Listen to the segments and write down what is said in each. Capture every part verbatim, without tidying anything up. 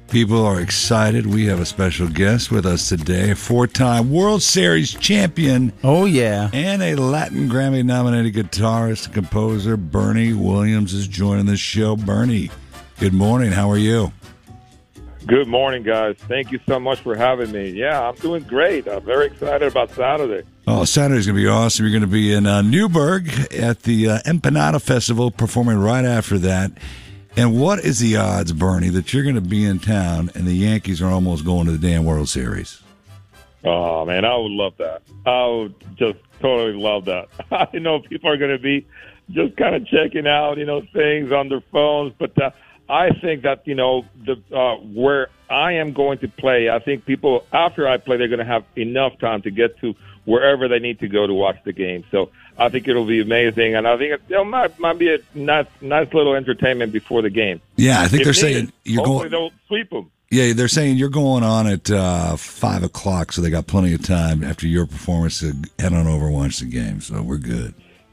People are excited. We have a special guest with us today, a four-time World Series champion. Oh, yeah. And a Latin Grammy-nominated guitarist and composer, Bernie Williams, is joining the show. Bernie, good morning. How are you? Good morning, guys. Thank you so much for having me. Yeah, I'm doing great. I'm very excited about Saturday. Oh, Saturday's going to be awesome. You're going to be in uh, Newburgh at the uh, Empanada Festival, performing right after that. And what is the odds, Bernie, that you're going to be in town and the Yankees are almost going to the damn World Series? Oh, man, I would love that. I would just totally love that. I know people are going to be just kind of checking out, you know, things on their phones, but uh, I think that, you know, the uh, where I am going to play, I think people, after I play, they're going to have enough time to get to wherever they need to go to watch the game. So I think it'll be amazing, and I think it, it might, might be a nice, nice little entertainment before the game. Yeah, I think if they're needed, saying you're hopefully going. they'll sweep them. Yeah, they're saying you're going on at uh, five o'clock, so they got plenty of time after your performance to head on over and watch the game. So we're good.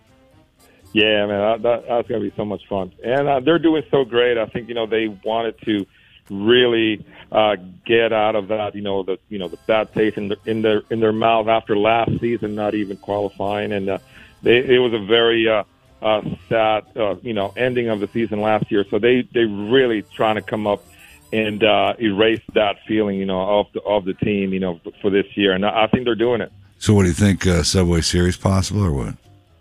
Yeah, man, that, that, that's going to be so much fun. And uh, they're doing so great. I think, you know, they wanted to really uh, get out of that, you know, the you know the bad taste in, the, in their in their mouth after last season, not even qualifying. And uh, they, it was a very uh, uh, sad, uh, you know, ending of the season last year. So they they really trying to come up and uh, erase that feeling, you know, of the, of the team, you know, for this year. And I think they're doing it. So what do you think, uh, Subway Series possible or what?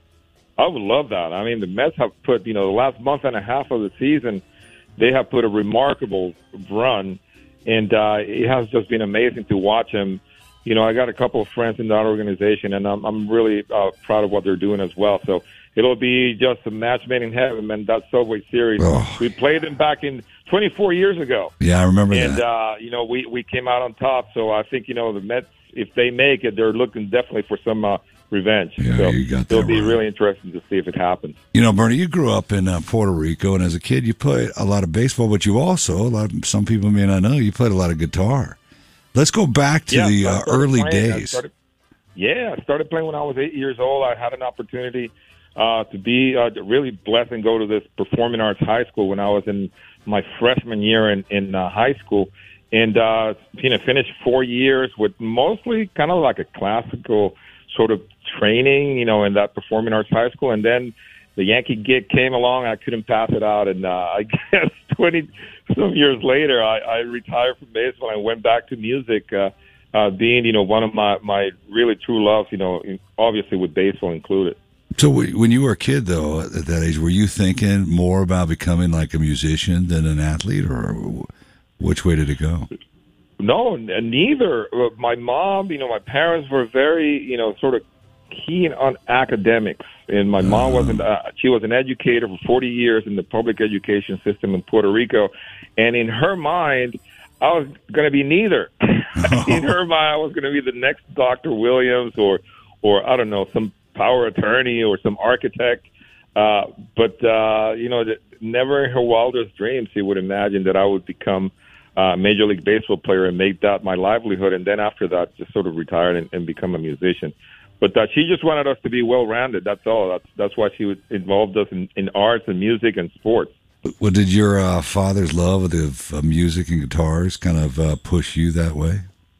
I would love that. I mean, the Mets have put, you know, the last month and a half of the season, they have put a remarkable run, and uh, it has just been amazing to watch them. You know, I got a couple of friends in that organization, and I'm, I'm really uh, proud of what they're doing as well. So it'll be just a match made in heaven, man, that Subway Series. Oh. We played them back in twenty-four years ago. Yeah, I remember and, that. And, uh, you know, we, we came out on top. So I think, you know, the Mets, if they make it, they're looking definitely for some uh, revenge. Yeah, so you got that it'll be right. really interesting to see if it happens. You know, Bernie, you grew up in uh, Puerto Rico, and as a kid, you played a lot of baseball, but you also, a lot of, some people may not know, you played a lot of guitar. Let's go back to yeah, the uh, early playing, days. I started, yeah, I started playing when I was eight years old. I had an opportunity uh, to be uh, really blessed and go to this performing arts high school when I was in my freshman year in, in uh, high school. And, uh, you know, finished four years with mostly kind of like a classical sort of training, you know, in that performing arts high school. And then the Yankee gig came along. I couldn't pass it out. And uh, I guess twenty some years later, I, I retired from baseball and went back to music, uh, uh, being, you know, one of my, my really true loves, you know, obviously with baseball included. So when you were a kid, though, at that age, were you thinking more about becoming like a musician than an athlete, or which way did it go? No, neither. My mom, you know, my parents were very, you know, sort of keen on academics. And my mom wasn't, uh, she was an educator for forty years in the public education system in Puerto Rico. And in her mind, I was going to be neither. In her mind, I was going to be the next Doctor Williams or, or I don't know, some power attorney or some architect. Uh, but, uh, you know, never in her wildest dreams, she would imagine that I would become Uh, Major League Baseball player and make that my livelihood, and then after that, just sort of retired and, and become a musician. But uh, she just wanted us to be well-rounded. That's all. That's that's why she was involved us in, in arts and music and sports. Well, did your uh, father's love of uh, music and guitars kind of uh, push you that way?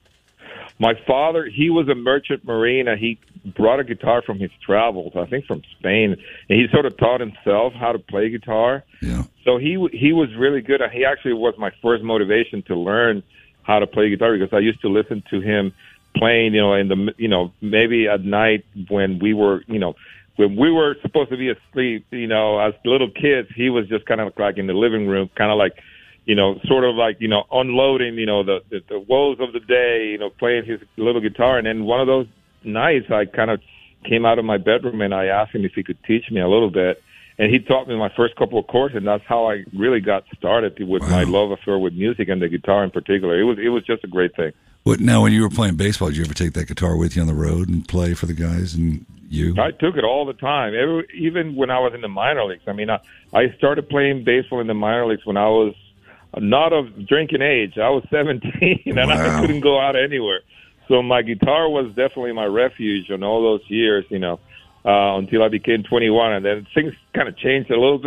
My father, he was a merchant marine, and he brought a guitar from his travels, I think from Spain, and he sort of taught himself how to play guitar. Yeah. So he he was really good. He actually was my first motivation to learn how to play guitar, because I used to listen to him playing, you know, in the, you know, maybe at night when we were, you know, when we were supposed to be asleep, you know, as little kids, he was just kind of like in the living room, kind of like, you know, sort of like, you know, unloading, you know, the, the, the woes of the day, you know, playing his little guitar. And then one of those nights, I kind of came out of my bedroom and I asked him if he could teach me a little bit. And he taught me my first couple of chords, and that's how I really got started with wow. my love affair with music and the guitar in particular. It was it was just a great thing. What, now, when you were playing baseball, did you ever take that guitar with you on the road and play for the guys and you? I took it all the time, Every, even when I was in the minor leagues. I mean, I, I started playing baseball in the minor leagues when I was not of drinking age. I was seventeen, and wow. I couldn't go out anywhere. So my guitar was definitely my refuge in all those years, you know. Uh, until I became twenty-one, and then things kind of changed a little bit.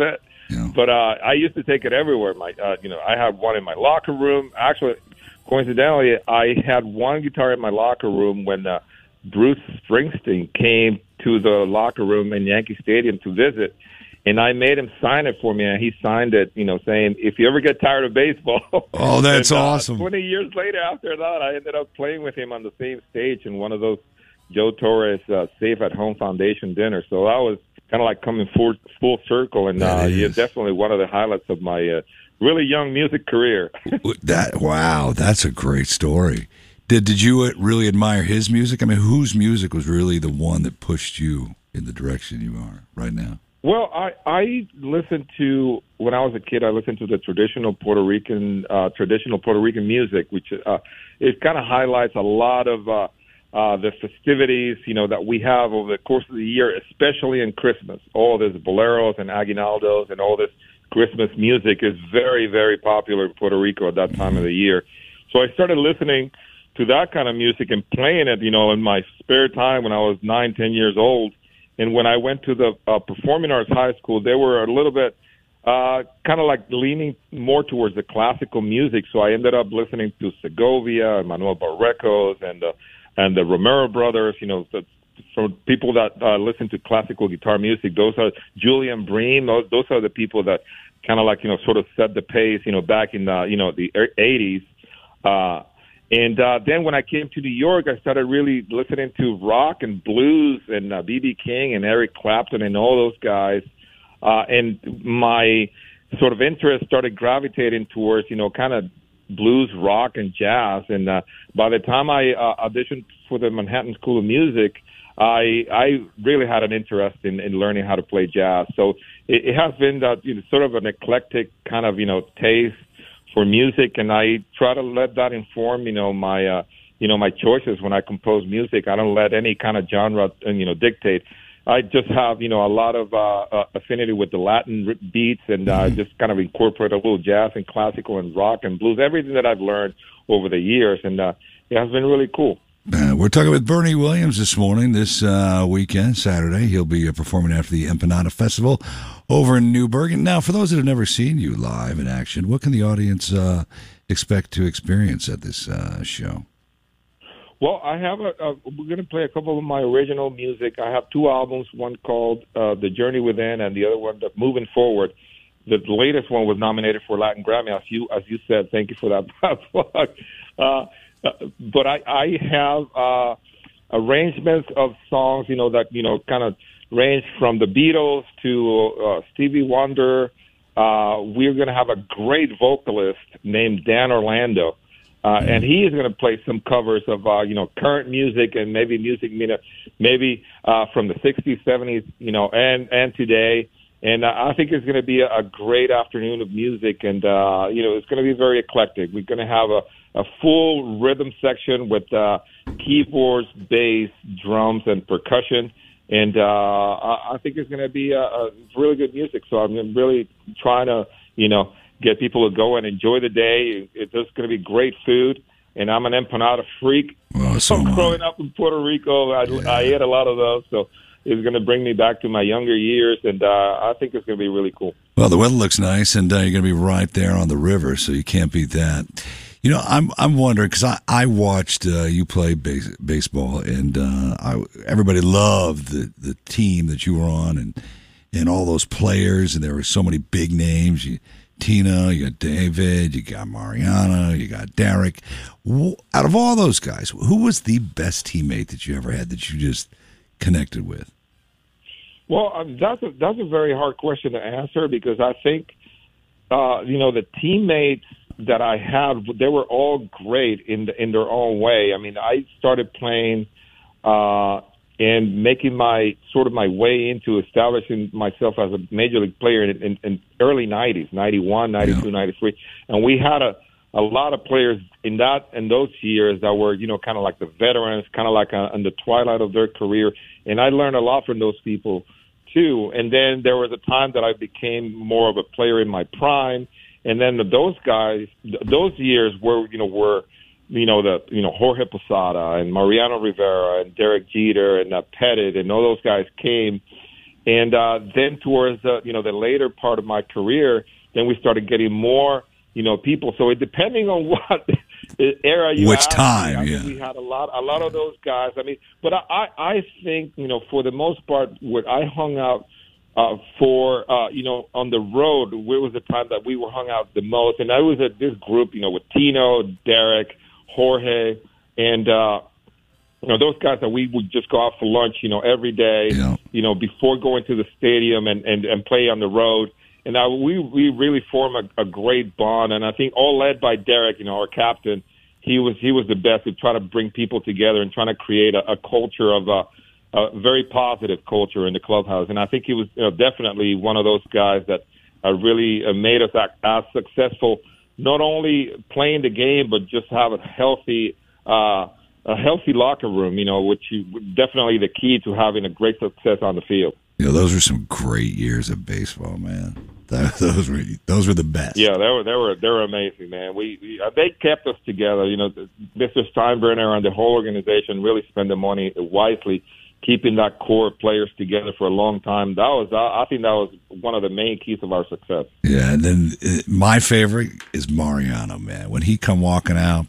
Yeah. But uh, I used to take it everywhere. My, uh, you know, I had one in my locker room. Actually, coincidentally, I had one guitar in my locker room when uh, Bruce Springsteen came to the locker room in Yankee Stadium to visit, and I made him sign it for me, and he signed it, you know, saying, if you ever get tired of baseball. Oh, that's and, uh, awesome. twenty years later after that, I ended up playing with him on the same stage in one of those Joe Torres uh, Safe at Home Foundation dinners. So that was kind of like coming full, full circle, and uh, yeah, definitely one of the highlights of my uh, really young music career. that Wow, that's a great story. Did did you really admire his music? I mean, whose music was really the one that pushed you in the direction you are right now? Well, I, I listened to, when I was a kid, I listened to the traditional Puerto Rican, uh, traditional Puerto Rican music, which uh, it kind of highlights a lot of uh, uh, the festivities, you know, that we have over the course of the year, especially in Christmas. All this boleros and aguinaldos and all this Christmas music is very, very popular in Puerto Rico at that time of the year. So I started listening to that kind of music and playing it, you know, in my spare time when I was nine, ten years old. And when I went to the uh, Performing Arts High School, they were a little bit uh, kind of like leaning more towards the classical music. So I ended up listening to Segovia and Manuel Barrecos and uh, and the Romero brothers, you know, the, for people that uh, listen to classical guitar music. Those are Julian Bream. Those, those are the people that kind of like, you know, sort of set the pace, you know, back in the, you know, the eighties. Uh, and uh, then when I came to New York, I started really listening to rock and blues and uh, B B King and Eric Clapton and all those guys. Uh, and my sort of interest started gravitating towards, you know, kind of blues, rock, and jazz. And uh, by the time I uh, auditioned for the Manhattan School of Music, I I really had an interest in, in learning how to play jazz. So it, it has been that, you know, sort of an eclectic kind of, you know, taste for music, and I try to let that inform, you know, my uh, you know, my choices when I compose music. I don't let any kind of genre, you know, dictate. I just have, you know, a lot of uh, uh, affinity with the Latin beats, and uh, just kind of incorporate a little jazz and classical and rock and blues, everything that I've learned over the years, and uh, it has been really cool. Uh, we're talking with Bernie Williams this morning, this uh, weekend, Saturday. He'll be uh, performing after the Empanada Festival over in Newburgh. And now, for those that have never seen you live in action, what can the audience uh, expect to experience at this uh, show? Well, I have a, a we're going to play a couple of my original music. I have two albums, one called uh, The Journey Within and the other one, the Moving Forward. The latest one was nominated for Latin Grammy, as you as you said. Thank you for that plug. Uh, but I, I have uh, arrangements of songs, you know, that, you know, kind of range from the Beatles to uh, Stevie Wonder. Uh, we're going to have a great vocalist named Dan Orlando. Uh, and he is going to play some covers of, uh, you know, current music and maybe music, you know, maybe uh, from the sixties, seventies, you know, and, and today. And uh, I think it's going to be a, a great afternoon of music. And, uh, you know, it's going to be very eclectic. We're going to have a, a full rhythm section with uh, keyboards, bass, drums, and percussion. And uh, I, I think it's going to be a, a really good music. So I'm really trying to, you know, get people to go and enjoy the day. It's just going to be great food, and I'm an empanada freak. Well, so growing up in Puerto Rico, I, yeah. I ate a lot of those, so it's going to bring me back to my younger years, and uh, I think it's going to be really cool. Well, the weather looks nice, and uh, you're going to be right there on the river, so you can't beat that. You know, I'm I'm wondering, because I, I watched uh, you play base, baseball, and uh, I, everybody loved the, the team that you were on, and, and all those players, and there were so many big names. You Tina, you got David, you got Mariana, you got Derek. Out of all those guys, who was the best teammate that you ever had that you just connected with? Well, um, that's a, that's a very hard question to answer, because I think, uh, you know, the teammates that I had, they were all great in the, in their own way. I mean, I started playing uh, and making my sort of my way into establishing myself as a major league player in, in, in early nineties, ninety-one, ninety-two, yeah. ninety-three. And we had a, a lot of players in that in those years that were, you know, kind of like the veterans, kind of like a, in the twilight of their career. And I learned a lot from those people, too. And then there was a time that I became more of a player in my prime. And then those guys, those years were, you know, were, you know, the, you know, Jorge Posada and Mariano Rivera and Derek Jeter and uh, Pettit and all those guys came. And uh, then towards uh, you know the later part of my career, then we started getting more you know people. So it depending on what era you which asked time, me, I yeah, mean, we had a lot a lot of those guys. I mean, but I I I think you know for the most part, what I hung out uh, for uh, you know on the road, where was the time that we were hung out the most, and I was at this group you know with Tino, Derek, Jorge, and. uh You know, those guys that we would just go out for lunch, you know, every day, yeah. you know, before going to the stadium and, and, and play on the road. And I, we, we really form a, a great bond. And I think all led by Derek, you know, our captain, he was, he was the best at trying to bring people together and trying to create a, a culture of a, a very positive culture in the clubhouse. And I think he was you know, definitely one of those guys that uh, really uh, made us act, as successful, not only playing the game, but just have a healthy, uh, a healthy locker room, you know, which is definitely the key to having a great success on the field. You know, those were some great years of baseball, man. That, those were those were the best. Yeah, they were they were they were amazing, man. We, we uh, they kept us together. You know, Mister Steinbrenner and the whole organization really spent the money wisely, keeping that core of players together for a long time. That was I think that was one of the main keys of our success. Yeah, and then uh, my favorite is Mariano, man. When he come walking out.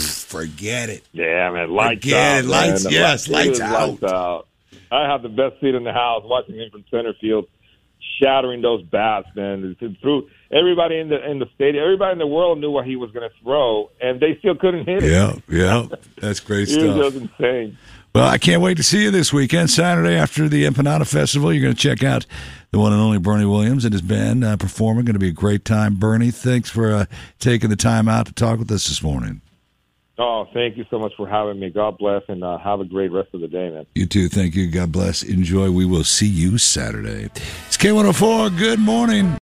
Forget it. Yeah, man. Lights Forget out. It. Lights, man. yes, lights out. lights out. I have the best seat in the house watching him from center field, shattering those bats, man. Through everybody in the in the stadium, everybody in the world knew what he was going to throw, and they still couldn't hit it. Yeah, yeah. That's great he stuff. He was just insane. Well, I can't wait to see you this weekend, Saturday after the Empanada Festival. You're going to check out the one and only Bernie Williams and his band uh, performing. Going to be a great time. Bernie, thanks for uh, taking the time out to talk with us this morning. Oh, thank you so much for having me. God bless, and uh, have a great rest of the day, man. You too. Thank you. God bless. Enjoy. We will see you Saturday. It's K one oh four. Good morning.